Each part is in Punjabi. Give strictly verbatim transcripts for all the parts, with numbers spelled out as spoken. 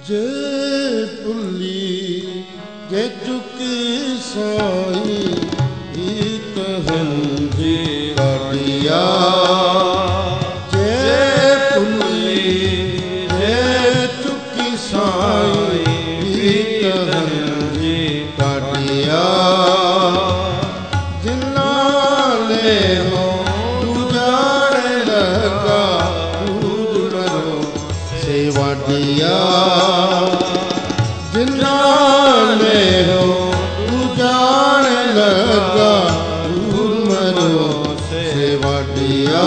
जे पुली जे चुकी साई इत हंजी काटिया जे पुली जे चुकी साई इत हंजी काटिया जिन्ना ले हो दूजाने लगा दूध मरो से वाटिया जिन्ना ले हो दूजाने लगा दूध मरो से वाटिया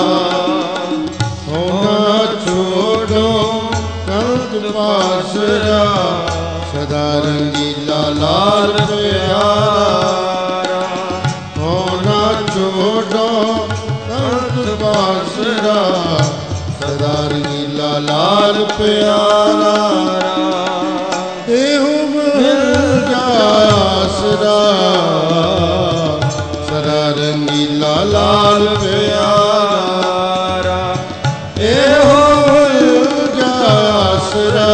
होना छोड़ो कंद पासरा सदा रंगीला लाल प्यारा होना छोड़ो कंद पासरा सदा रंगीला लाल प्यारा एहू मिल जाए आसरा सदा रंगीला लाल प्यारा एहू मिल जाए आसरा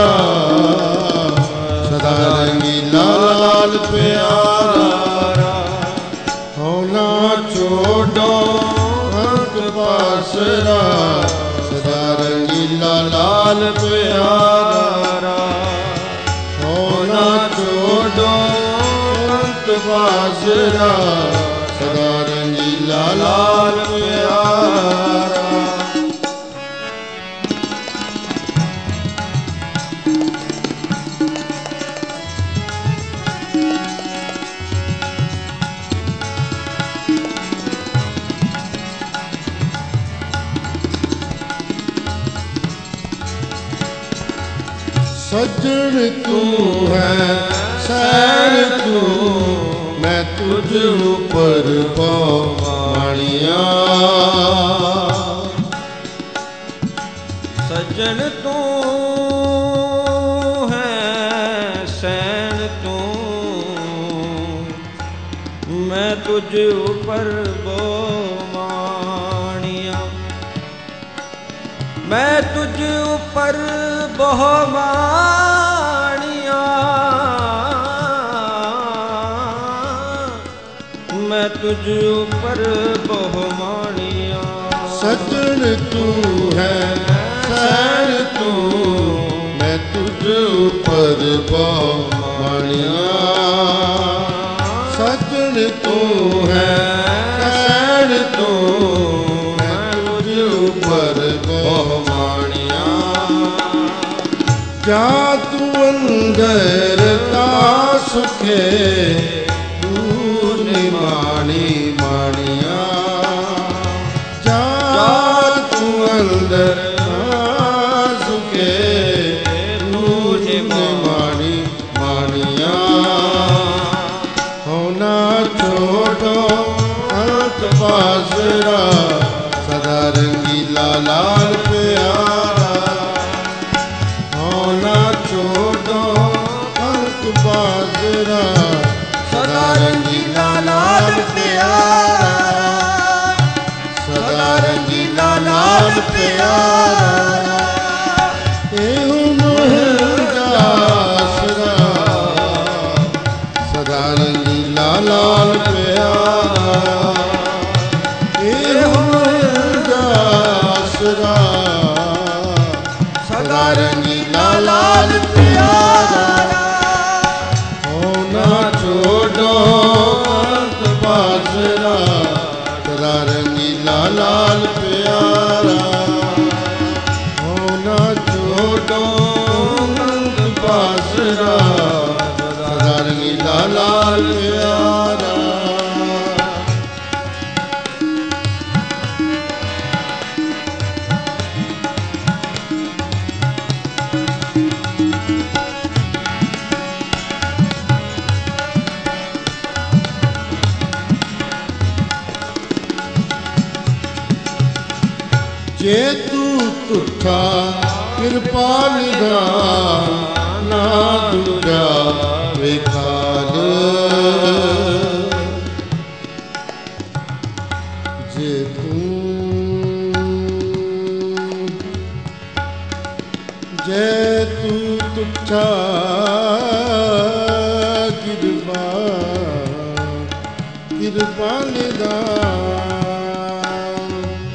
सदा रंगीला लाल प्यारा होना छोड़ो अंक पासरा सदा रंगीला लाल प्यारा होना छोड़ो अंक पासरा सदा रंगीला लाल प्यारा सज्जन तू है सैन तू मैं तुझ ऊपर पानिया सज्जन तू है सैन तू मैं तुझ ऊपर बोमानिया मैं तुझ ऊपर बहुमानिया मैं तुझ ऊपर बहुमानिया सज्जन तू है सैन तू मैं तुझ ऊपर बहुमानिया सज्जन तू है सैन तू मैं तुझ ऊपर बहुमानिया जा तू अंदर ता सुखे दूर निमानी मानिया जा तू अंदर ता सुखे दूर निमानी मानिया होना छोड़ो अंत बाजरा सदा रंगीला लाल प्यारा होना छोड़ो अंक बाजरा सदा रंगीला लाल प्यारा सदा रंगीला लाल प्यारा एहू मोहन आसरा सदा रंगीला लाल प्यारा एहू मोहन आसरा सदा रंगीला लाल प्यारा होना छोड़ो अंत बाजरा सदा रंगीला लाल प्यारा होना छोड़ो अंत बाजरा सदा रंगीला लाल प्यारा जे तू तुठा कृपाल दा ना दूजा विखाल जे तू जे तू ਤੁਠਾ ਕਿਰਪਾ ਕਿਰਪਾ ਨਿਦਾਨ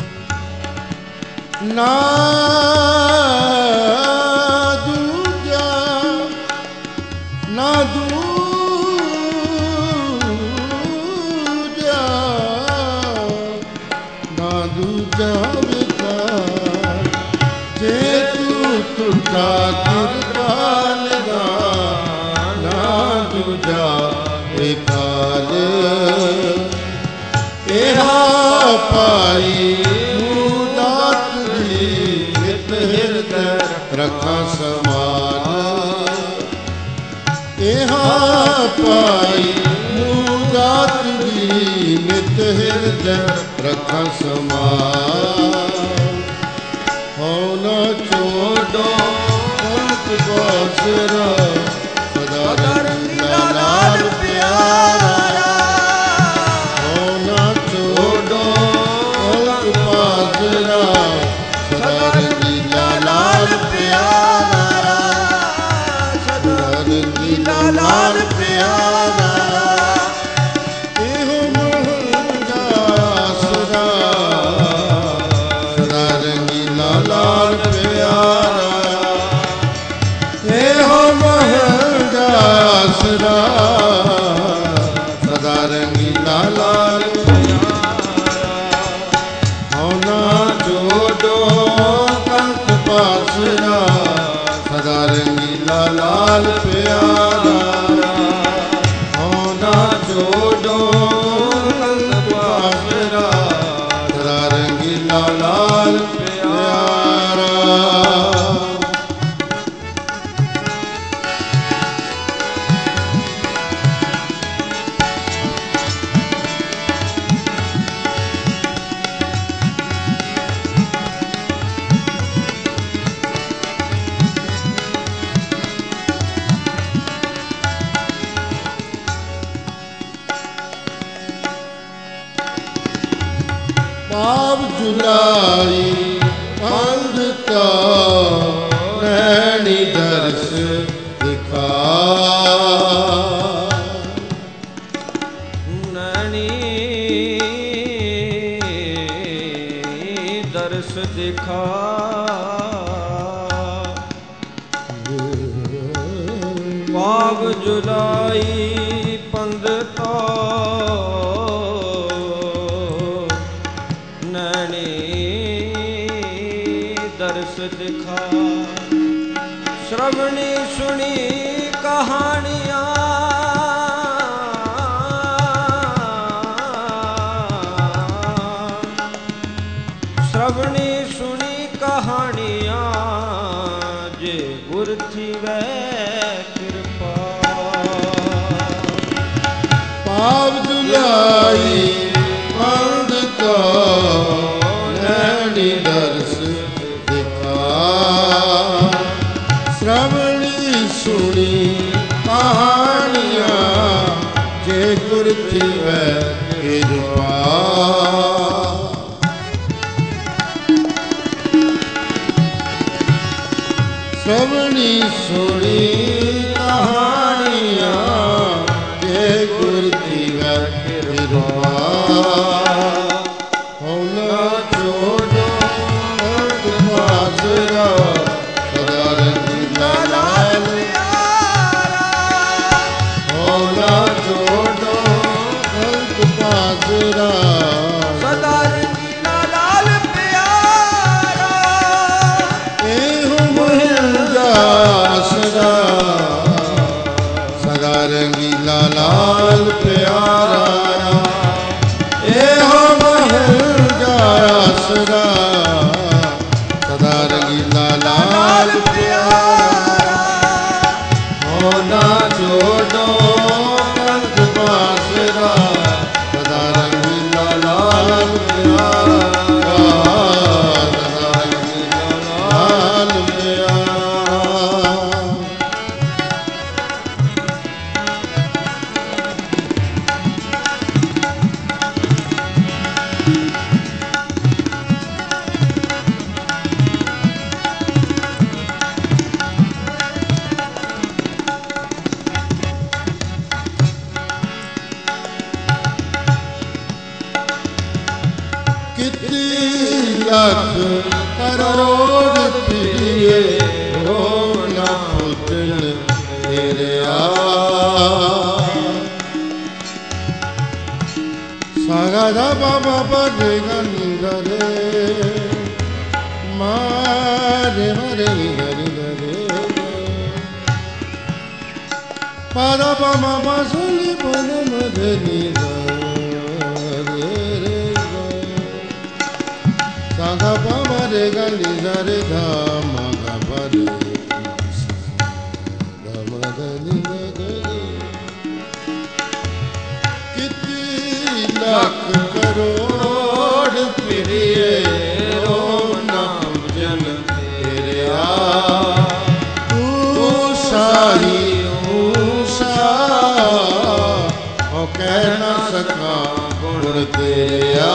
ਨਾ ਦੂਜਾ ਨਾ ਦੂਜਾ ਨਾ ਦੂਜਾ ਵਿਕਾਰ ਜੇ ਤੂੰ ਤੁਠਾ ਕਿਰਪਾ ਨਿਦਾਨ ਨਾ ਦੂਜਾ ਵਿਕਾਰ ਇਹਾ ਪਾਈ ਮੂਦਾਤ ਦੀ ਨਿਤ ਹਿਰਦੈ ਰੱਖਾਂ ਸਮਾਨ ਇਹਾ ਪਾਈ ਮੂਦਾਤ ਦੀ ਨਿਤ ਹਿਰਦੈ ਰੱਖਾਂ ਸਮਾਨ ਹਉ ਨ ਛੋਡੋ ਅੰਤ ਬਾਸਰਾ ਸਦਾ ਰੰਗੀਲਾ ਲਾਲ ਪਿਆਰਾ ਲਾਲ ਪਿਆਰਾ ਇਹੋ ਮਹੰਗਾ ਸਦਾ ਸਦਾ ਰੰਗੀਲਾ ਲਾਲ ਪਿਆਰਾ ਇਹੋ ਮਹੰਗਾ ਸਦਾ ਸਦਾ ਰੰਗੀਲਾ ਲਾਲ ਪਿਆਰਾ ਹਉ ਨਾ ਜੋੜੋ ਕੰਤ ਬਾਸਰਾ ਸਦਾ ਰੰਗੀਲਾ ਲਾਲ ਪਿਆਰਾ ਹਉ ਨਾ ਛੋਡੋ ਕੰਤ ਬਾਸਰਾ ਸਦਾ ਰੰਗੀਲਾ ਲਾਲ ਪਿਆਰਾ ਪਾਪ ਜੁਲਾਈ ਅੰਧਤਾ ਨੈਣੀ ਦਰਸ ਦਿਖਾ ਨੈਣੀ ਦਰਸ ਦਿਖਾ ਪਾਪ ਜੁਲਾਈ ਪੰਧਤਾ ਦਰਸ ਦਿਖਾ ਸ਼੍ਰਵਣੀ ਸੁਣੀ ਕਹਾਣੀਆਂ ਸ਼੍ਰਵਣੀ ਸੁਣੀ ਕਹਾਣੀਆਂ ਜੇ ਗੁਰ ਥੀਵੈ ਕਿਰਪਾ ਪਾਪ ਦੁਲਾਈ ਪੰਧਤਾ ਨੈਣੀ ਦਰਸ ਸ਼੍ਰਵਣੀ ਸੁਣੀ ਕਹਾਣੀਆਂ ਜੇ ਗੁਰ ਥੀਵੈ ਕਿਰਪਾ ਸ਼੍ਰਵਣੀ ਸੁਣੀ ਕਹਾਣੀਆਂ ਜੇ ਗੁਰ ਥੀਵੈ ਕਿਰਪਾ ਹਉ ਨ ਛੋਡੋ ਅੰਤ ਬਾਸਰਾ ਸਦਾ ਰੰਗੀਲਾ ਲਾਲ ਪਿਆਰਾ ਇਹੋ ਮਹੰਗਾ pa re ga ni ga re ma re ma re ni ga ni ga re pa da pa ma pa so ni pa da ma re ni ga re re ga sa ga pa ma re ga ni ga re ga ma ga pa re ga ma ga ni ga ga re कितनी लाख करोड़ फिरिए रोम नाम जन तेरा तू शाही ऊषा ओ कह ना सका गुण तेरा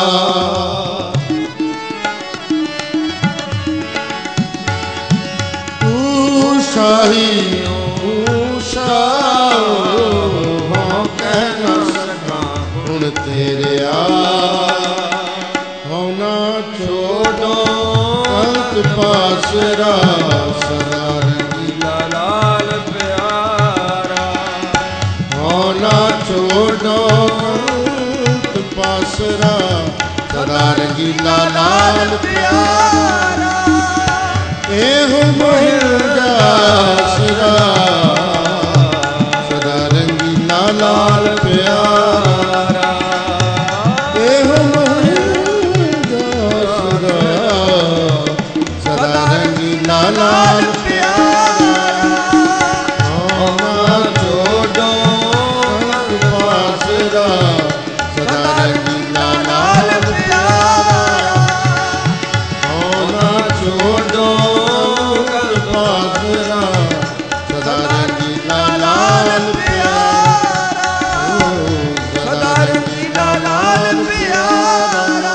तू शाही ऊषा तेरिया होना छोड़ो अंत पासरा सदा रंगीला लाल प्यारा होना छोड़ो अंत पासरा सदा रंगीला लाल प्यारा एहो मोहिंदा सदा सदा रंगीला लाल प्यारा लाल प्यारा होना छोड़ो पासरा सदा रंगीला लाल प्यारा होना छोड़ो पासरा सदा रंगीला लाल प्यारा सदा रंगीला लाल प्यारा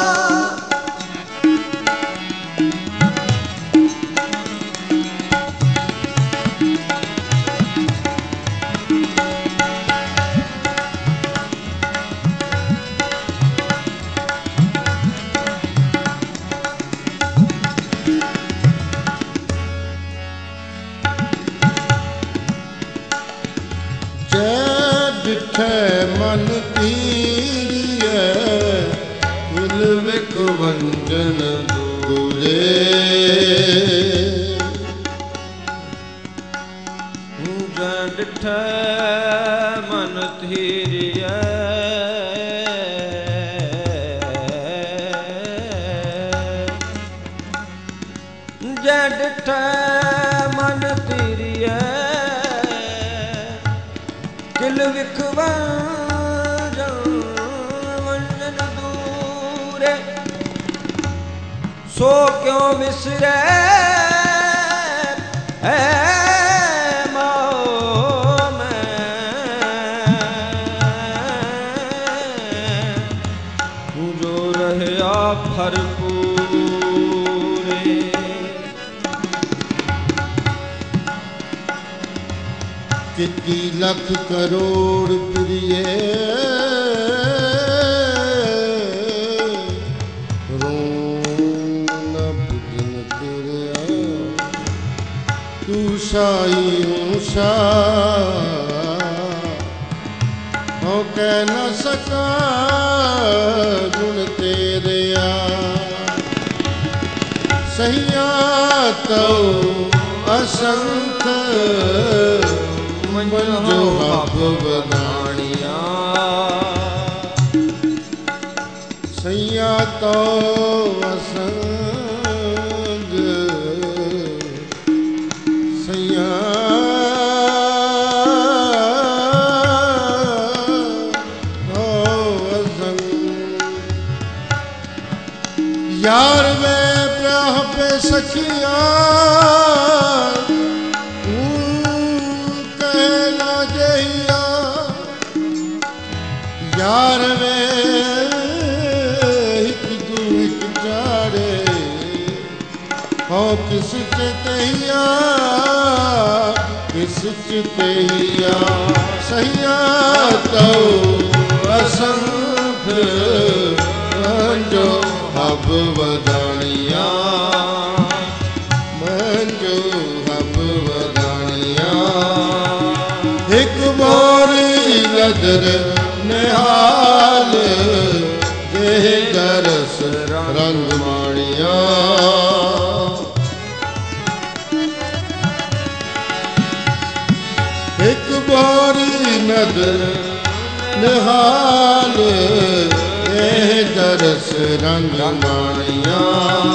डिठे मन तीरिए कुल विक वंजन दूरे डिठे मन तीरिए जै डिठे मन तीरिए दिल विखवारा वंजन दूरे सो क्यों विसरे है माओ मैं जो रहया भरपूरे कितनी लख करोड़ प्रिय रोन बुझन तेरा तू शाही ऊषा हो कह न सका गुण तेरिया सहिया तो असंख मंजो हब बदानिया सैया तो असंग सैया तो असंग यार वे प्याह पे सखिया यार वे एक दू एक चारे हो किस चितैया किस चितैया सैया तो असंख मंजो हब वदानिया मंजो हब वदानिया एक बारी नजर निहाल देह ਇੱਕ ਬਾਰੀ ਨਦਰ ਨਿਹਾਲ ਇਹ ਦਰਸ ਰੰਗ ਮਾਣੀਆਂ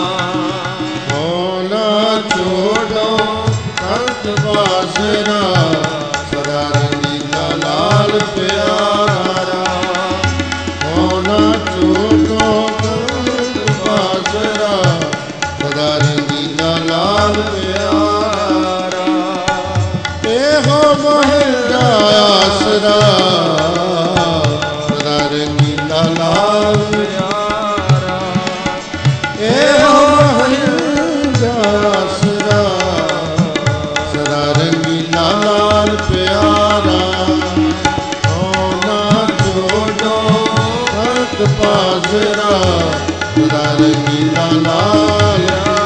ਹੋਣਾ ਛੋੜੋ ਕੰਤ ਬਾਸਰਾ ਸਦਾ ਰੰਗੀਲਾ ਲਾਲ ਪਿਆਰਾ ਹੋਣਾ ਛੋੜੋ ਕੰਤ ਬਾਸਰਾ ਸਦਾ ਰੰਗੀਲਾ ਲਾਲ ਪਿਆਰਾ ਇਹੋ ਮਹਿੰਦਾ ਆਸਰਾ ਸਦਾ ਰੰਗੀਲਾ ਲਾਲ ਪਿਆਰਾ ਇਹੋ ਮਹਿੰਦਾ ਆਸਰਾ ਸਦਾ ਰੰਗੀਲਾ ਲਾਲ ਪਿਆਰਾ ਹੋਣਾ ਛੋੜੋ ਕੰਤ ਬਾਸਰਾ ਸਦਾ ਰੰਗੀਲਾ ਲਾਲ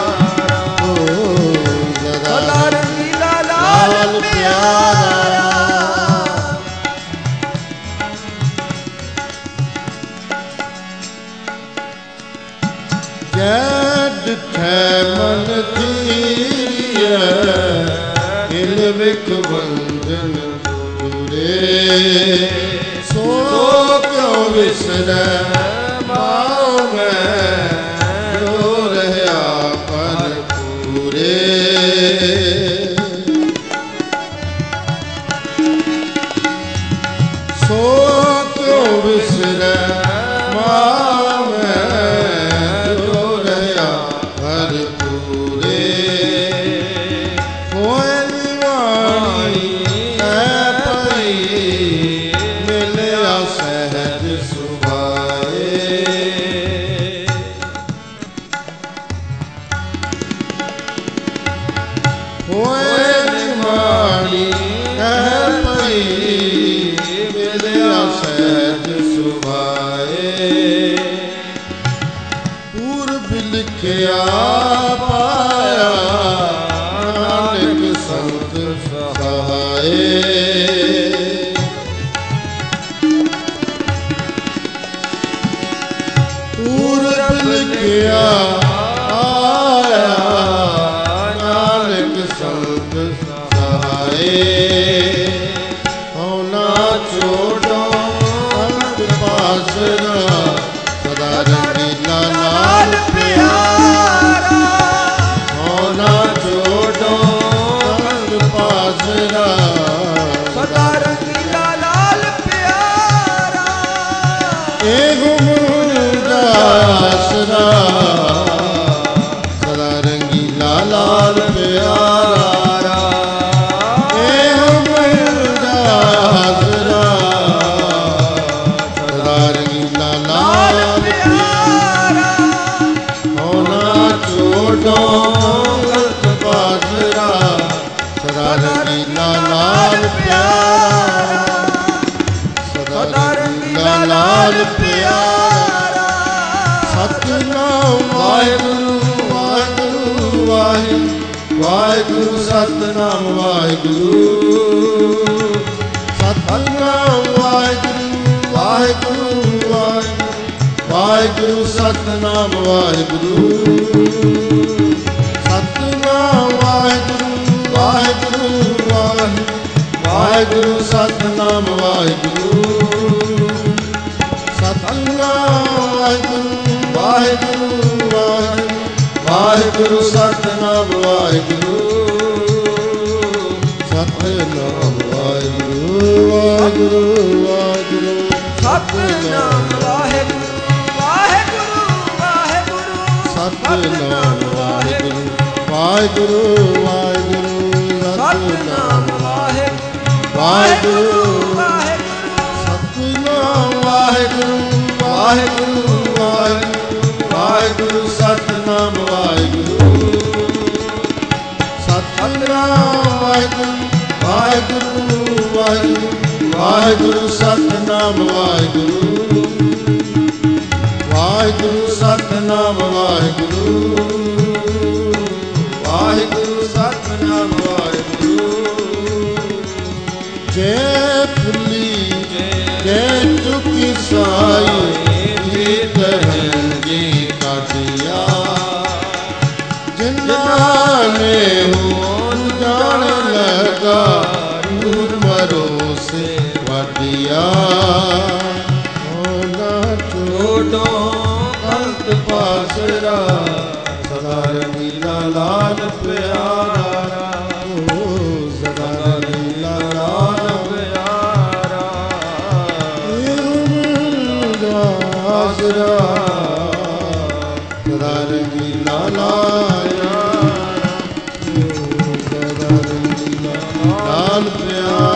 ਸਦਾ ਰੰਗੀਲਾ ਲਾਲ ਪਿਆਰਾ ਜੈ ਡਿਠੈ ਮਨ ਧੀਰੀਐ ਦਿਲ ਵਿਖ ਬੰਧਨ ਤੁਰੇ ਸੋ ਕਿਉ ਵਿਸਰੈ ਮਾਉ ਮੈਂ ਜੋ ਰਹਿਆ ਪਰ ਪੂਰੇ ਸੋ ਕਿਉ ਵਿਸਰੈ ਮਾਉ ਮੈਂ ਜੋ ਰਹਿਆ ਪਰ ਪੂਰੇ ਹੋਏ ਨਿਵਾਣੀ ਹੈ ਪਈ ਮਿਲਿਆ ਸਹਿਜ ਸੁਭਾਏ ਹੋਏ ਨਿਵਾਣੀ ਹੈ ਪਈ ਮਿਲਿਆ ਸਹਿਜ ਸੁਭਾਏ ਪੂਰਬ ਲਿਖਿਆ ਪਾਇਆ ਨਾਨਕ ਸੰਤ ਸਹਾਏ ਪੂਰਬ ਲਿਖਿਆ ਆਇਆ ਨਾਨਕ ਸੰਤ ਸਹਾਏ ਹੋਣਾ ਛੋੜੋ ਅੰਤ ਪਾਸਰਾ ਸਦਾ ਰੰਗੀਲਾ ਲਾਲ ਪਿਆਰਾ ਹੋਣਾ ਛੋੜੋ ਅੰਤ ਪਾਸਰਾ ਸਦਾ ਰੰਗੀਲਾ ਲਾਲ ਪਿਆਰਾ ਇਹੋ ਮੁੰਡਾ ਆਸਰਾ ਸਦਾ ਰੰਗੀਲਾ ਲਾਲ ਪਿਆਰਾ ਇਹੋ ਮੁੰਡਾ ਆਸਰਾ ਸਦਾ ਰੰਗੀਲਾ ਲਾਲ ਪਿਆਰਾ ਹੋਣਾ ਛੋੜੋ ਕੰਤ ਬਾਸਰਾ ਸਦਾ ਰੰਗੀਲਾ ਲਾਲ ਪਿਆਰਾ ਸਦਾ ਰੰਗੀਲਾ ਲਾਲ ਪਿਆਰਾ ਸਤਿਨਾਮ ਵਾਹਿਗੁਰੂ ਵਾਹਿਗੁਰੂ ਵਾਹਿਗੁਰੂ ਵਾਹਿਗੁਰੂ ਸਤਿਨਾਮ ਵਾਹਿਗੁਰੂ ਸਤਿਨਾਮ ਵਾਹਿਗੁਰੂ ਵਾਹਿਗੁਰੂ ਵਾਹਿਗੁਰੂ ਵਾਹਿਗੁਰੂ ਸਤਿਨਾਮ ਵਾਹਿਗੁਰੂ ਸਤਿਨਾਮ ਵਾਹਿਗੁਰੂ ਵਾਹਿਗੁਰੂ ਵਾਹਿਗੁਰੂ ਵਾਹਿਗੁਰੂ ਸਤਿਨਾਮ ਵਾਹਿਗੁਰੂ ਸਤਿਨਾਮ ਵਾਹਿਗੁਰੂ ਵਾਹਿਗੁਰੂ ਵਾਹਿਗੁਰੂ ਵਾਹਿਗੁਰੂ ਸਤਿਨਾਮ ਵਾਹਿਗੁਰੂ ਸਤਿਨਾਮ ਵਾਹਿਗੁਰੂ ਵਾਹਿਗੁਰੂ ਵਾਹਿਗੁਰੂ ਸਤਿਨਾਮ ਵਾਹਿਗੁਰੂ ਵਾਹਿਗੁਰੂ ਵਾਹਿਗੁਰੂ ਸਤਿਨਾਮ ਵਾਹਿਗੁਰੂ ਵਾਹਿਗੁਰੂ ਵਾਹਿਗੁਰੂ ਸਤਿਨਾਮ ਵਾਹਿਗੁਰੂ ਵਾਹਿਗੁਰੂ ਵਾਹਿਗੁਰੂ ਵਾਹਿਗੁਰੂ ਸਤਿਨਾਮ ਵਾਹਿਗੁਰੂ ਸਤਿਨਾਮ ਵਾਹਿਗੁਰੂ ਵਾਹਿਗੁਰੂ ਵਾਹਿਗੁਰੂ ਸਤਿਨਾਮ ਵਾਹਿਗੁਰੂ ਵਾਹਿਗੁਰੂ ਸਤਿਨਾਮ ਵਾਹਿਗੁਰੂ ਵਾਹਿਗੁਰੂ ਸਤਿਨਾਮ ਵਾਹਿਗੁਰੂ ਜੈ ਫੁੱਲੀ ਜੈ ਚੁਕੀ ਸਾਈ ਜੀ ਤਰੰਗੀ ਕਾਟਿਆ ਜਿਨ੍ਹਾਂ ਨੇ ਹੋ ਜਾਣ ਲਗਾ ਨੂਰ ਆਸਰਾ ਸਦਾ ਰੰਗੀਲਾ ਲਾਲ ਪਿਆਰਾ ਸਦਾ ਰੰਗੀਲਾ ਲਾਲ ਪਿਆਰਾ ਆਸਰਾ ਸਦਾ ਰੰਗੀਲਾ ਲਾਲ ਸਦਾ ਰੰਗੀਲਾ ਲਾਲ ਪਿਆਰਾ